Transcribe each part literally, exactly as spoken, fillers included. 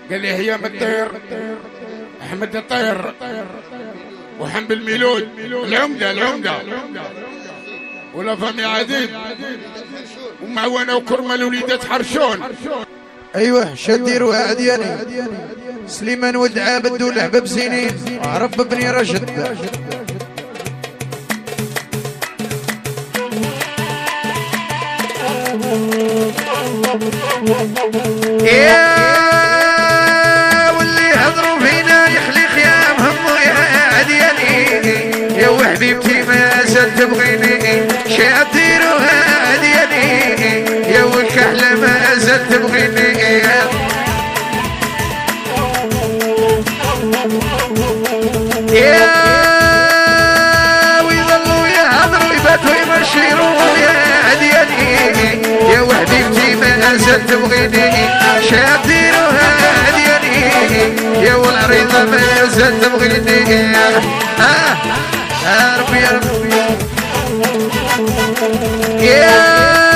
قال لي هيام الطير، احمد الطير، وحنب الميلود، العمده العمده ولا فمي عديد، ومعونه وكرمل وليدة حرشون. ايوه شدير وعدياني سليمان ولد عابد ولعب بسنين عرف بني رشد. يا واللي هضروا فينا يخلي خيام همه يا عدياني، يا وحبيبتي ما زلت تبغيني شاديروها عدياني، يا والكحلة ما زلت تبغيني. يا ويظلوا يهضروا يباتوا يمشيروا يا عدياني، يا وحبيبتي ما زلت تبغيني شاديروها عدياني، يا والعريضة ما زلت تبغيني. آه يا ربي يا ربي يا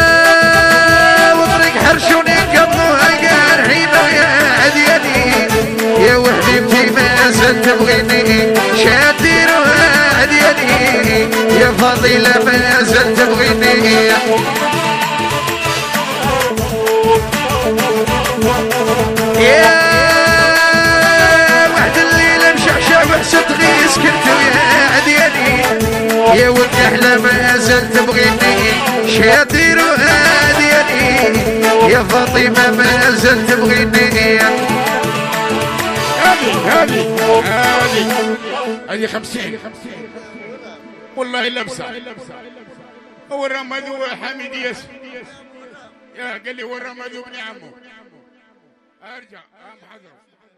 وطريق حرشوني قبلوها قال حينه يا عدياني، يا وحبيبتي ما زلت تبغيني شاديروها عدياني، يا فضيلة ما زلت تبغيني. يا واحد الليلة مشعشع وحسد غيس كنت ويا عدياني، يا ولد احلى ما زلت تبغيني شاديروها عدياني، يا فاطمة ما زلت تبغيني. هذه هذه هذه هذه خمسين والله لبسة. هو الرمادو حميد ياس يا قال لي هو الرمادو ابن عمه. ارجع ام حضره